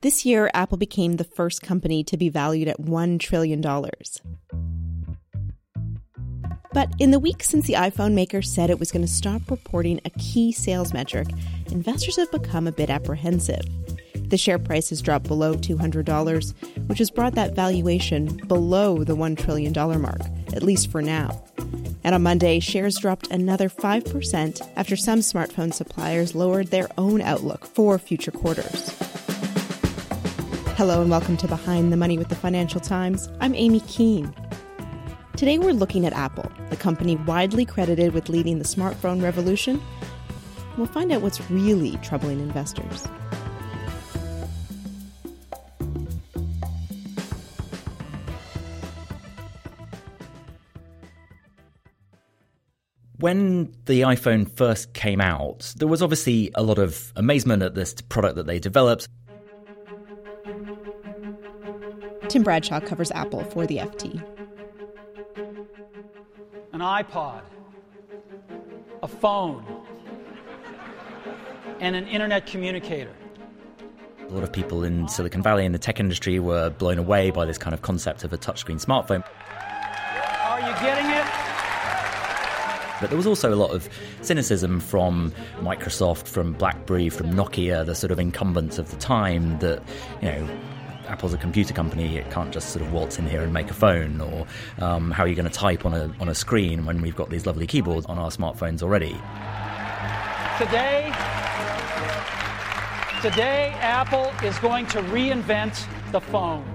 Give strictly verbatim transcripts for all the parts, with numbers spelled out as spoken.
This year, Apple became the first company to be valued at one trillion dollars. But in the week since the iPhone maker said it was going to stop reporting a key sales metric, investors have become a bit apprehensive. The share price has dropped below two hundred dollars, which has brought that valuation below the one trillion dollars mark, at least for now. And on Monday, shares dropped another five percent after some smartphone suppliers lowered their own outlook for future quarters. Hello and welcome to Behind the Money with the Financial Times. I'm Amy Keene. Today we're looking at Apple, the company widely credited with leading the smartphone revolution. We'll find out what's really troubling investors. When the iPhone first came out, there was obviously a lot of amazement at this product that they developed. Tim Bradshaw covers Apple for the F T. An iPod, a phone, and an internet communicator. A lot of people in Silicon Valley in the tech industry were blown away by this kind of concept of a touchscreen smartphone. Are you getting it? But there was also a lot of cynicism from Microsoft, from BlackBerry, from Nokia, the sort of incumbents of the time that, you know, Apple's a computer company, it can't just sort of waltz in here and make a phone, or um, how are you going to type on a on a screen when we've got these lovely keyboards on our smartphones already? Today, today Apple is going to reinvent the phone.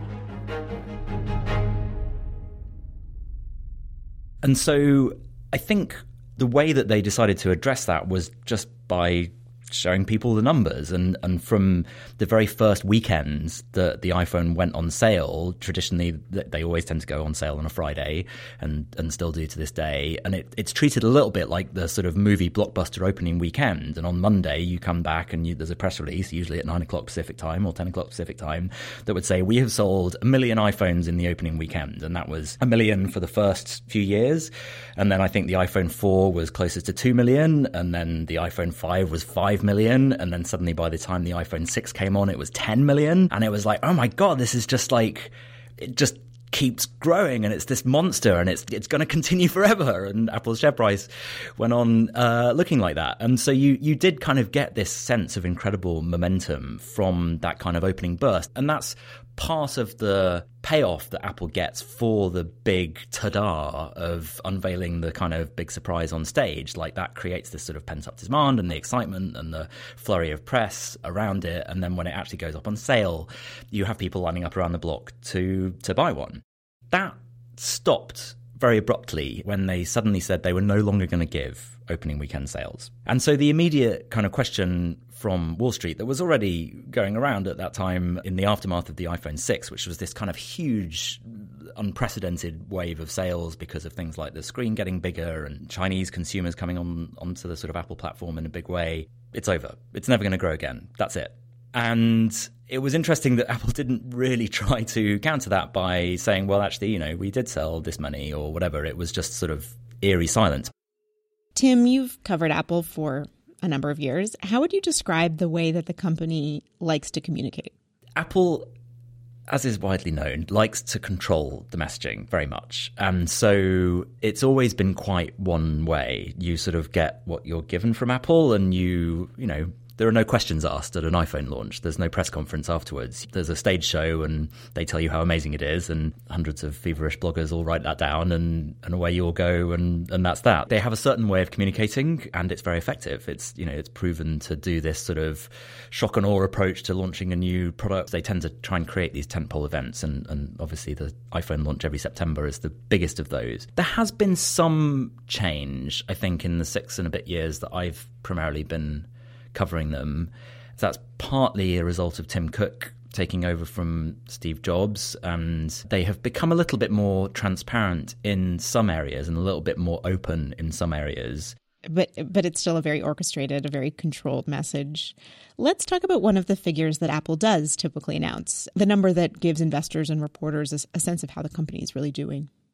And so I think the way that they decided to address that was just by showing people the numbers. And, and from the very first weekends that the iPhone went on sale, traditionally they always tend to go on sale on a Friday and, and still do to this day. And it, it's treated a little bit like the sort of movie blockbuster opening weekend. And on Monday you come back and you, there's a press release, usually at nine o'clock Pacific time or ten o'clock Pacific time, that would say, we have sold a million iPhones in the opening weekend. And that was a million for the first few years. And then I think the iPhone four was closer to two million. And then the iPhone five was five million, and then suddenly by the time the iPhone six came on it was ten million, and it was like, oh my god, this is just like, it just keeps growing and it's this monster and it's it's going to continue forever. And Apple's share price went on uh, looking like that. And so you you did kind of get this sense of incredible momentum from that kind of opening burst, and that's part of the payoff that Apple gets for the big ta-da of unveiling the kind of big surprise on stage. Like, that creates this sort of pent-up demand and the excitement and the flurry of press around it. And then when it actually goes up on sale, you have people lining up around the block to to buy one. That stopped very abruptly when they suddenly said they were no longer going to give opening weekend sales. And so the immediate kind of question from Wall Street that was already going around at that time in the aftermath of the iPhone six, which was this kind of huge, unprecedented wave of sales because of things like the screen getting bigger and Chinese consumers coming on onto the sort of Apple platform in a big way. It's over. It's never going to grow again. That's it. And it was interesting that Apple didn't really try to counter that by saying, well, actually, you know, we did sell this many or whatever. It was just sort of eerie silence. Tim, you've covered Apple for a number of years. How would you describe the way that the company likes to communicate? Apple, as is widely known, likes to control the messaging very much. And so it's always been quite one way. You sort of get what you're given from Apple and you, you know, there are no questions asked at an iPhone launch. There's no press conference afterwards. There's a stage show and they tell you how amazing it is, and hundreds of feverish bloggers all write that down, and, and away you all go, and, and that's that. They have a certain way of communicating and it's very effective. It's, you know, it's proven to do this sort of shock and awe approach to launching a new product. They tend to try and create these tentpole events, and, and obviously the iPhone launch every September is the biggest of those. There has been some change, I think, in the six and a bit years that I've primarily been covering them. That's partly a result of Tim Cook taking over from Steve Jobs, and they have become a little bit more transparent in some areas and a little bit more open in some areas. But but it's still a very orchestrated, a very controlled message. Let's talk about one of the figures that Apple does typically announce, the number that gives investors and reporters a, a sense of how the company is really doing.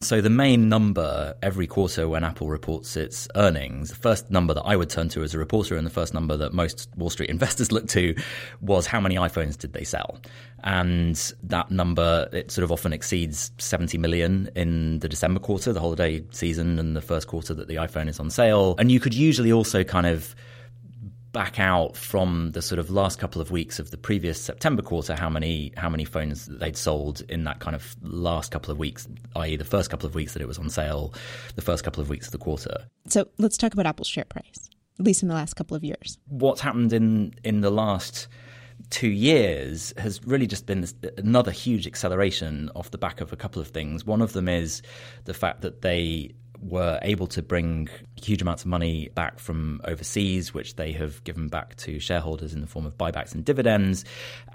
So the main number every quarter when Apple reports its earnings, the first number that I would turn to as a reporter and the first number that most Wall Street investors look to was how many iPhones did they sell? And that number, it sort of often exceeds seventy million in the December quarter, the holiday season, and the first quarter that the iPhone is on sale. And you could usually also kind of back out from the sort of last couple of weeks of the previous September quarter how many how many phones they'd sold in that kind of last couple of weeks, that is the first couple of weeks that it was on sale, the first couple of weeks of the quarter. So let's talk about Apple's share price, at least in the last couple of years. What's happened in, in the last two years has really just been this, another huge acceleration off the back of a couple of things. One of them is the fact that they were able to bring huge amounts of money back from overseas, which they have given back to shareholders in the form of buybacks and dividends,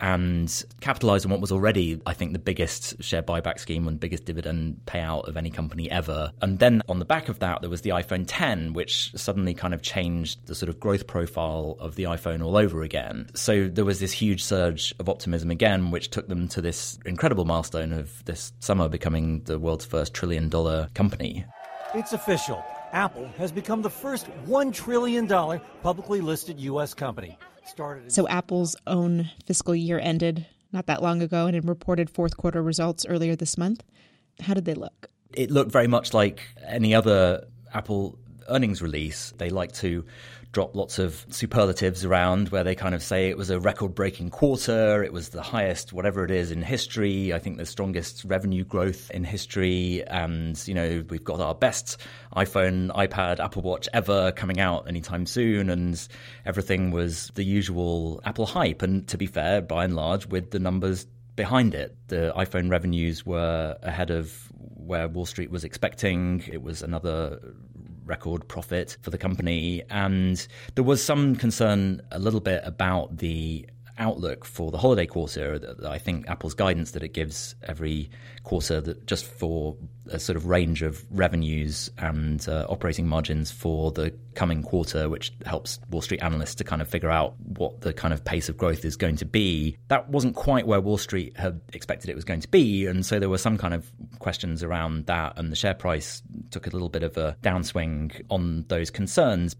and capitalize on what was already, I think, the biggest share buyback scheme and biggest dividend payout of any company ever. And then on the back of that, there was the iPhone ten, which suddenly kind of changed the sort of growth profile of the iPhone all over again. So there was this huge surge of optimism again, which took them to this incredible milestone of this summer becoming the world's first trillion dollar company. It's official. Apple has become the first one trillion dollars publicly listed U S company. Started so Apple's own fiscal year ended not that long ago and it reported fourth quarter results earlier this month. How did they look? It looked very much like any other Apple earnings release. They like to drop lots of superlatives around where they kind of say it was a record-breaking quarter, it was the highest whatever it is in history, I think the strongest revenue growth in history, and, you know, we've got our best iPhone, iPad, Apple Watch ever coming out anytime soon, and everything was the usual Apple hype. And to be fair, by and large, with the numbers behind it, the iPhone revenues were ahead of where Wall Street was expecting. It was another record profit for the company. And there was some concern a little bit about the outlook for the holiday quarter. I think Apple's guidance that it gives every quarter, that just for a sort of range of revenues and uh, operating margins for the coming quarter, which helps Wall Street analysts to kind of figure out what the kind of pace of growth is going to be. That wasn't quite where Wall Street had expected it was going to be. And so there were some kind of questions around that, and the share price took a little bit of a downswing on those concerns.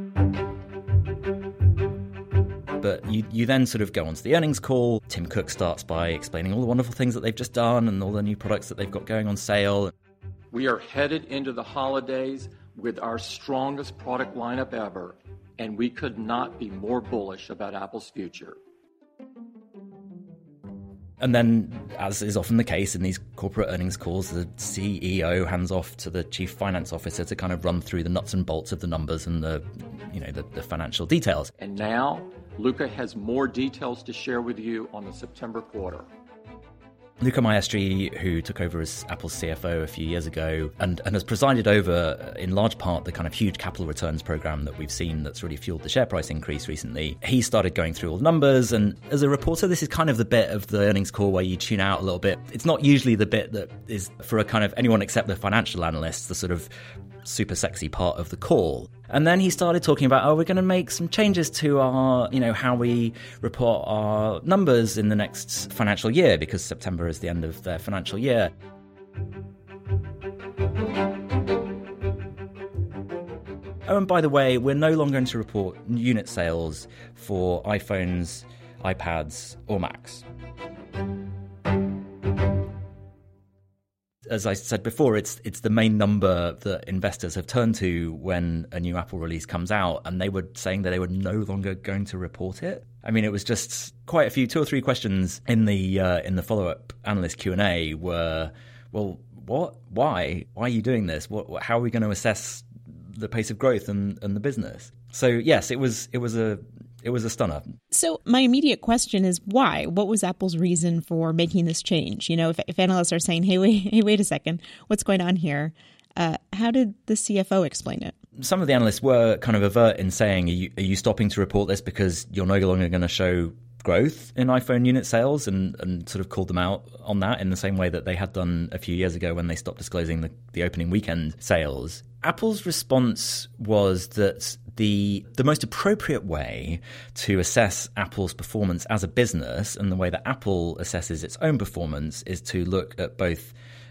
But you, you then sort of go onto the earnings call. Tim Cook starts by explaining all the wonderful things that they've just done and all the new products that they've got going on sale. We are headed into the holidays with our strongest product lineup ever, and we could not be more bullish about Apple's future. And then, as is often the case in these corporate earnings calls, the C E O hands off to the chief finance officer to kind of run through the nuts and bolts of the numbers and the, you know, the, the financial details. And now, Luca has more details to share with you on the September quarter. Luca Maestri, who took over as Apple's C F O a few years ago and, and has presided over, in large part, the kind of huge capital returns program that we've seen that's really fueled the share price increase recently. He started going through all the numbers, and as a reporter, this is kind of the bit of the earnings call where you tune out a little bit. It's not usually the bit that is, for a kind of anyone except the financial analysts, the sort of super sexy part of the call. And then he started talking about, oh, we're going to make some changes to our, you know, how we report our numbers in the next financial year, because September is the end of their financial year. Oh, and by the way, we're no longer going to report unit sales for iPhones, iPads, or Macs. As I said before, it's it's the main number that investors have turned to when a new Apple release comes out, and they were saying that they were no longer going to report it. I mean, it was just quite a few, two or three questions in the uh, in the follow-up analyst Q and A were, well, what, why, why are you doing this? What, how are we going to assess the pace of growth and, and the business? So yes, it was it was a it was a stunner. So my immediate question is why? What was Apple's reason for making this change? You know, if, if analysts are saying, hey, wait, hey, wait a second, what's going on here? Uh, how did the C F O explain it? Some of the analysts were kind of avert in saying, are you, are you stopping to report this because you're no longer going to show growth in iPhone unit sales, and, and sort of called them out on that in the same way that they had done a few years ago when they stopped disclosing the, the opening weekend sales. Apple's response was that the the most appropriate way to assess Apple's performance as a business, and the way that Apple assesses its own performance, is to look at both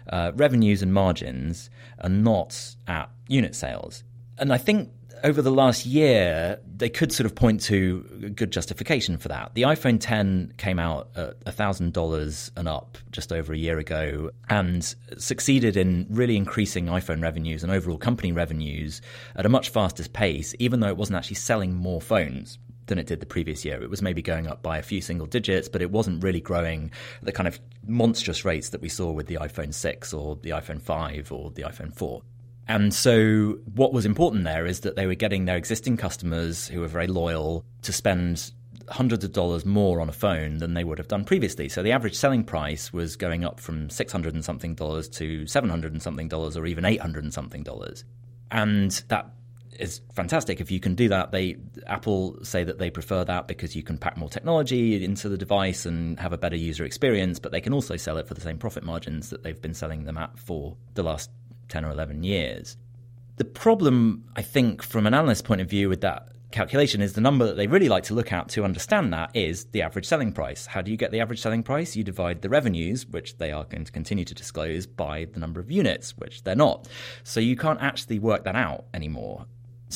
uh, revenues and margins and not at unit sales. And I think over the last year, they could sort of point to a good justification for that. The iPhone ten came out at one thousand dollars and up just over a year ago and succeeded in really increasing iPhone revenues and overall company revenues at a much faster pace, even though it wasn't actually selling more phones than it did the previous year. It was maybe going up by a few single digits, but it wasn't really growing at the kind of monstrous rates that we saw with the iPhone six or the iPhone five or the iPhone four. And so what was important there is that they were getting their existing customers who were very loyal to spend hundreds of dollars more on a phone than they would have done previously. So the average selling price was going up from six hundred and something dollars to seven hundred and something dollars or even eight hundred and something dollars. And that is fantastic. If you can do that, they Apple say that they prefer that because you can pack more technology into the device and have a better user experience, but they can also sell it for the same profit margins that they've been selling them at for the last ten or eleven years. The problem, I think, from an analyst's point of view with that calculation is the number that they really like to look at to understand that is the average selling price. How do you get the average selling price? You divide the revenues, which they are going to continue to disclose, by the number of units, which they're not. So you can't actually work that out anymore.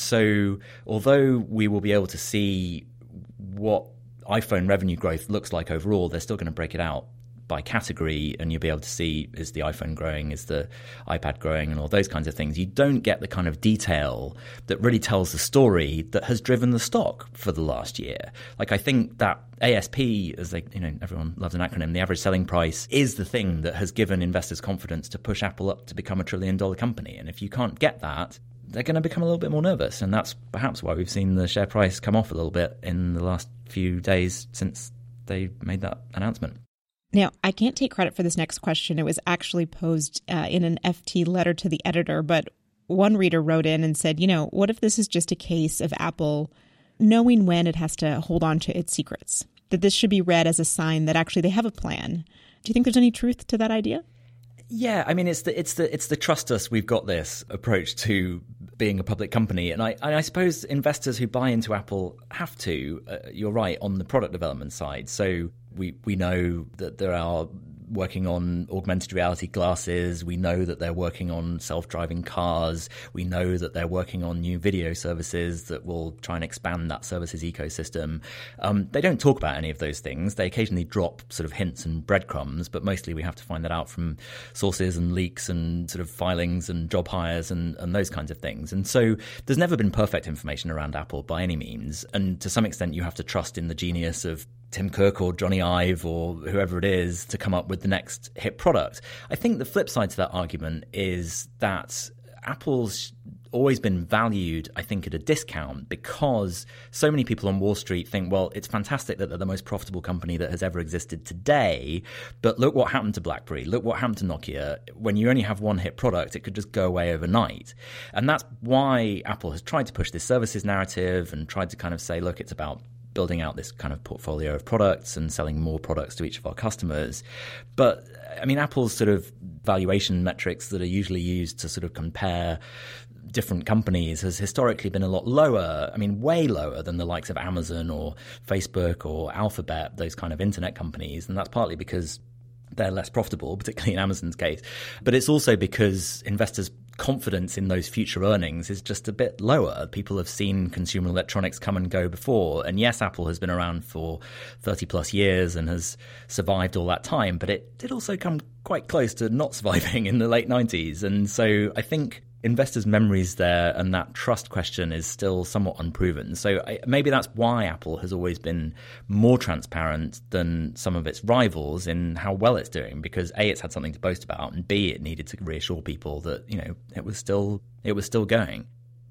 So although we will be able to see what iPhone revenue growth looks like overall, they're still going to break it out by category, and you'll be able to see, is the iPhone growing, is the iPad growing, and all those kinds of things. You don't get the kind of detail that really tells the story that has driven the stock for the last year. Like, I think that A S P, as they, you know, everyone loves an acronym, the average selling price, is the thing that has given investors confidence to push Apple up to become a trillion dollar company. And if you can't get that, they're going to become a little bit more nervous. And that's perhaps why we've seen the share price come off a little bit in the last few days since they made that announcement. Now, I can't take credit for this next question. It was actually posed uh, in an F T letter to the editor, but one reader wrote in and said, you know, what if this is just a case of Apple knowing when it has to hold on to its secrets? That this should be read as a sign that actually they have a plan. Do you think there's any truth to that idea? Yeah, I mean, it's the it's the it's the trust us, we've got this approach to being a public company, and I and I suppose investors who buy into Apple have to. Uh, you're right on the product development side. So we we know that there are working on augmented reality glasses. We know that they're working on self-driving cars. We know that they're working on new video services that will try and expand that services ecosystem. Um, they don't talk about any of those things. They occasionally drop sort of hints and breadcrumbs, but mostly we have to find that out from sources and leaks and sort of filings and job hires and, and those kinds of things. And so there's never been perfect information around Apple by any means. And to some extent, you have to trust in the genius of Tim Cook or Johnny Ive or whoever it is to come up with the next hit product. I think the flip side to that argument is that Apple's always been valued, I think, at a discount because so many people on Wall Street think, well, it's fantastic that they're the most profitable company that has ever existed today, but look what happened to BlackBerry, look what happened to Nokia. When you only have one hit product, it could just go away overnight. And that's why Apple has tried to push this services narrative and tried to kind of say, look, it's about building out this kind of portfolio of products and selling more products to each of our customers. But I mean, Apple's sort of valuation metrics that are usually used to sort of compare different companies has historically been a lot lower. I mean, way lower than the likes of Amazon or Facebook or Alphabet, those kind of internet companies. And that's partly because they're less profitable, particularly in Amazon's case. But it's also because investors' confidence in those future earnings is just a bit lower. People have seen consumer electronics come and go before. And yes, Apple has been around for thirty plus years and has survived all that time, but it did also come quite close to not surviving in the late nineties. And so I think investors' memories there and that trust question is still somewhat unproven. So I, maybe that's why Apple has always been more transparent than some of its rivals in how well it's doing, because A, it's had something to boast about, and B, it needed to reassure people that, you know, it was still it was still going.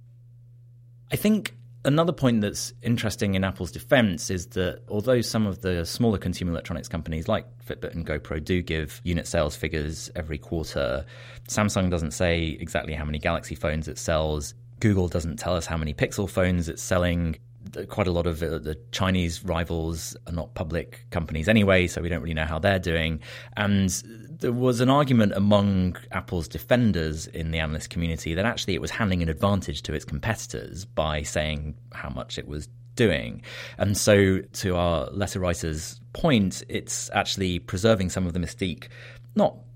I think another point that's interesting in Apple's defense is that although some of the smaller consumer electronics companies like Fitbit and GoPro do give unit sales figures every quarter, Samsung doesn't say exactly how many Galaxy phones it sells. Google doesn't tell us how many Pixel phones it's selling. Quite a lot of the Chinese rivals are not public companies anyway, so we don't really know how they're doing. And there was an argument among Apple's defenders in the analyst community that actually it was handing an advantage to its competitors by saying how much it was doing. And so to our letter writer's point, it's actually preserving some of the mystique, not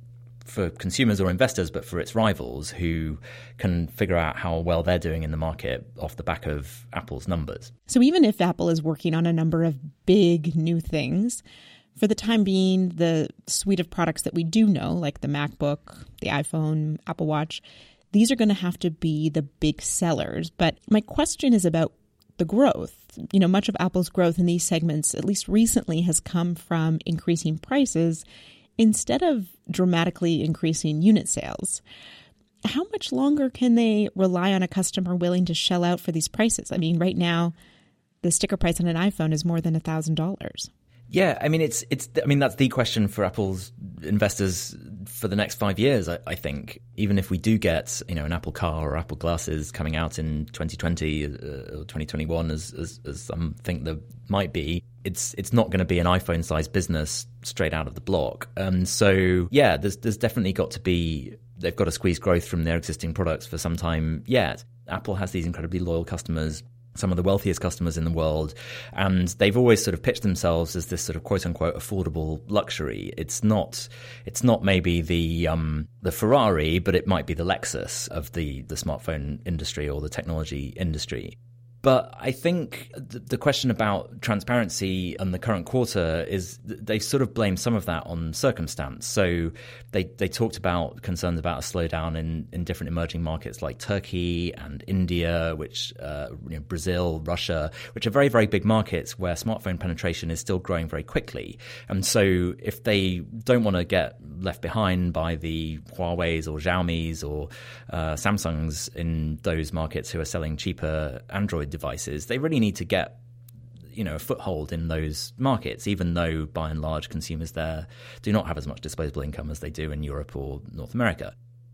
for consumers or investors, but for its rivals who can figure out how well they're doing in the market off the back of Apple's numbers. So even if Apple is working on a number of big new things, for the time being, the suite of products that we do know, like the MacBook, the iPhone, Apple Watch, these are going to have to be the big sellers. But my question is about the growth. You know, much of Apple's growth in these segments, at least recently, has come from increasing prices instead of dramatically increasing unit sales. How much longer can they rely on a customer willing to shell out for these prices? I mean, right now, the sticker price on an iPhone is more than one thousand dollars. Yeah, I mean, it's it's. I mean, that's the question for Apple's investors for the next five years. I, I think, even if we do get, you know, an Apple Car or Apple Glasses coming out in twenty twenty uh, or twenty twenty-one, as, as as some think there might be, it's it's not going to be an iPhone-sized business straight out of the block. And so, yeah, there's there's definitely got to be. They've got to squeeze growth from their existing products for some time yet. Apple has these incredibly loyal customers, some of the wealthiest customers in the world, and they've always sort of pitched themselves as this sort of quote unquote affordable luxury. It's not, it's not maybe the um, the Ferrari, but it might be the Lexus of the the smartphone industry or the technology industry. But I think the question about transparency and the current quarter is they sort of blame some of that on circumstance. So they they talked about concerns about a slowdown in, in different emerging markets like Turkey and India, which uh, you know, Brazil, Russia, which are very, very big markets where smartphone penetration is still growing very quickly. And so if they don't want to get left behind by the Huawei's or Xiaomi's or uh, Samsung's in those markets who are selling cheaper Android devices, they really need to get, you know, a foothold in those markets, even though by and large consumers there do not have as much disposable income as they do in Europe or North America.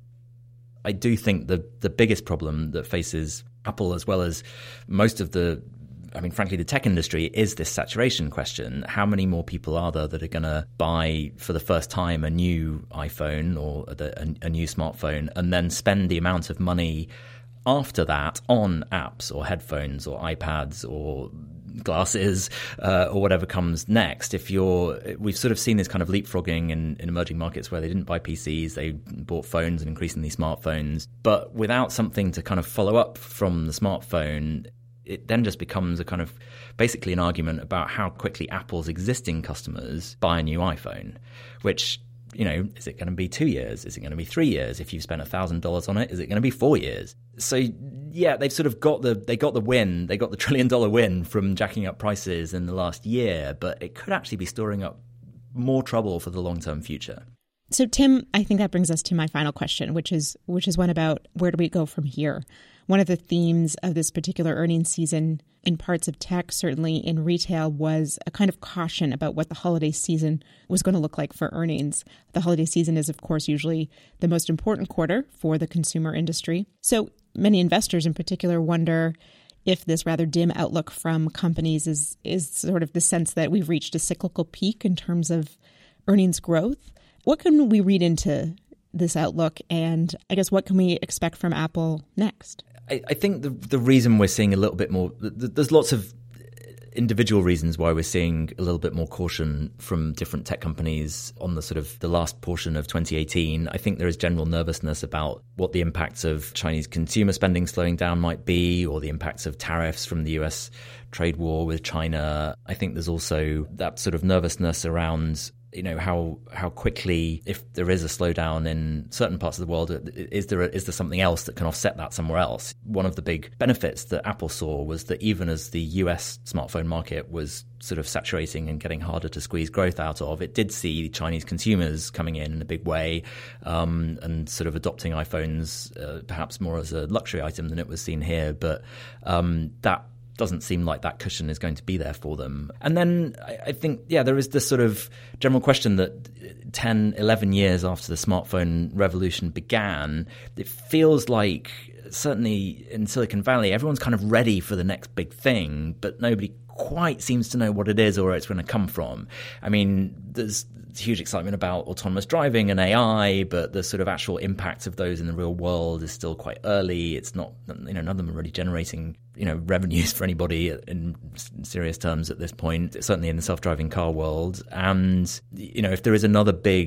I do think the the biggest problem that faces Apple, as well as most of the, I mean, frankly, the tech industry, is this saturation question. How many more people are there that are going to buy for the first time a new iPhone or the, a, a new smartphone and then spend the amount of money after that on apps or headphones or iPads or glasses uh, or whatever comes next? If you're, we've sort of seen this kind of leapfrogging in, in emerging markets where they didn't buy P Cs, they bought phones and increasingly smartphones. But without something to kind of follow up from the smartphone, it then just becomes a kind of basically an argument about how quickly Apple's existing customers buy a new iPhone, which, you know, is it going to be two years? Is it going to be three years? If you've spent one thousand dollars on it, is it going to be four years? So, yeah, they've sort of got the they got the win. They got the trillion dollar win from jacking up prices in the last year, but it could actually be storing up more trouble for the long-term future. So, Tim, I think that brings us to my final question, which is which is one about where do we go from here? One of the themes of this particular earnings season in parts of tech, certainly in retail, was a kind of caution about what the holiday season was going to look like for earnings. The holiday season is, of course, usually the most important quarter for the consumer industry. So many investors in particular wonder if this rather dim outlook from companies is, is sort of the sense that we've reached a cyclical peak in terms of earnings growth. What can we read into this outlook, and I guess what can we expect from Apple next? I, I think the the reason we're seeing a little bit more, there's lots of individual reasons why we're seeing a little bit more caution from different tech companies on the sort of the last portion of twenty eighteen. I think there is general nervousness about what the impacts of Chinese consumer spending slowing down might be, or the impacts of tariffs from the U S trade war with China. I think there's also that sort of nervousness around, you know, how how quickly, if there is a slowdown in certain parts of the world, is there a, is there something else that can offset that somewhere else? One of the big benefits that Apple saw was that even as the U S smartphone market was sort of saturating and getting harder to squeeze growth out of, it did see Chinese consumers coming in in a big way um, and sort of adopting iPhones uh, perhaps more as a luxury item than it was seen here. But um, that doesn't seem like that cushion is going to be there for them. And then I, I think, yeah, there is this sort of general question that ten, eleven years after the smartphone revolution began, it feels like certainly in Silicon Valley, everyone's kind of ready for the next big thing, but nobody quite seems to know what it is or where it's going to come from. I mean, there's huge excitement about autonomous driving and A I, but the sort of actual impact of those in the real world is still quite early. It's not, you know, none of them are really generating, you know, revenues for anybody in serious terms at this point, certainly in the self-driving car world. And, you know, if there is another big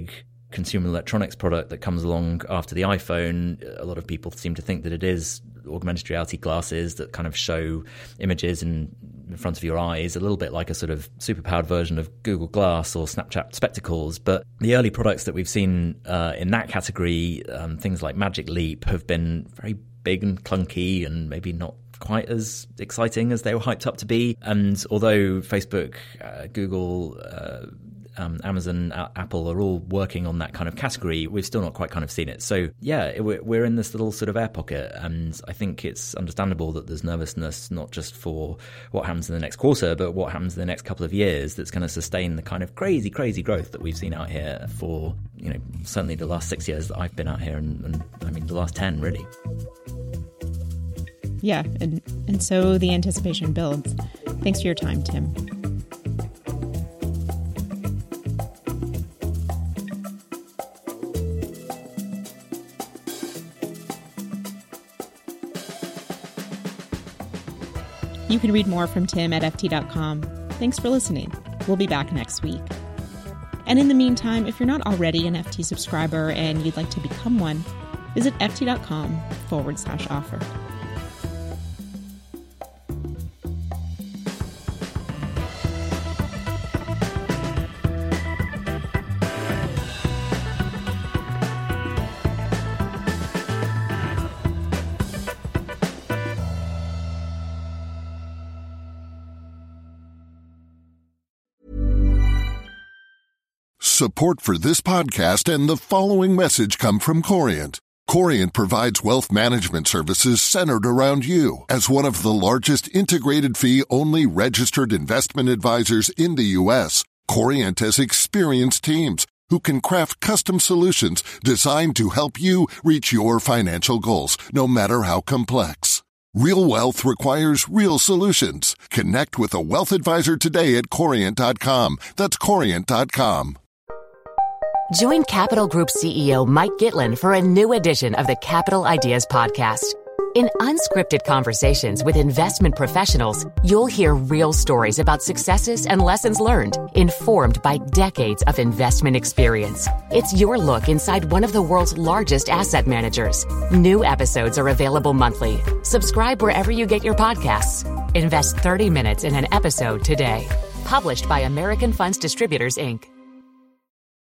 consumer electronics product that comes along after the iPhone. A lot of people seem to think that it is augmented reality glasses that kind of show images in, in front of your eyes, a little bit like a sort of superpowered version of Google Glass or Snapchat Spectacles. But the early products that we've seen uh, in that category, um, things like Magic Leap, have been very big and clunky and maybe not quite as exciting as they were hyped up to be. And although Facebook, uh, Google, uh, Um, Amazon, uh, Apple are all working on that kind of category, we've still not quite kind of seen it. So yeah, we're, we're in this little sort of air pocket, and I think it's understandable that there's nervousness, not just for what happens in the next quarter, but what happens in the next couple of years that's going to sustain the kind of crazy, crazy growth that we've seen out here for, you know, certainly the last six years that I've been out here, and, and I mean the last ten really. Yeah, and, and so the anticipation builds. Thanks for your time, Tim. You can read more from Tim at F T dot com. Thanks for listening. We'll be back next week. And in the meantime, if you're not already an F T subscriber and you'd like to become one, visit F T dot com forward slash offer. Support for this podcast and the following message come from Corient. Corient provides wealth management services centered around you. As one of the largest integrated fee-only registered investment advisors in the U S, Corient has experienced teams who can craft custom solutions designed to help you reach your financial goals, no matter how complex. Real wealth requires real solutions. Connect with a wealth advisor today at Corient dot com. That's Corient dot com. Join Capital Group C E O Mike Gitlin for a new edition of the Capital Ideas Podcast. In unscripted conversations with investment professionals, you'll hear real stories about successes and lessons learned, informed by decades of investment experience. It's your look inside one of the world's largest asset managers. New episodes are available monthly. Subscribe wherever you get your podcasts. Invest thirty minutes in an episode today. Published by American Funds Distributors, Incorporated.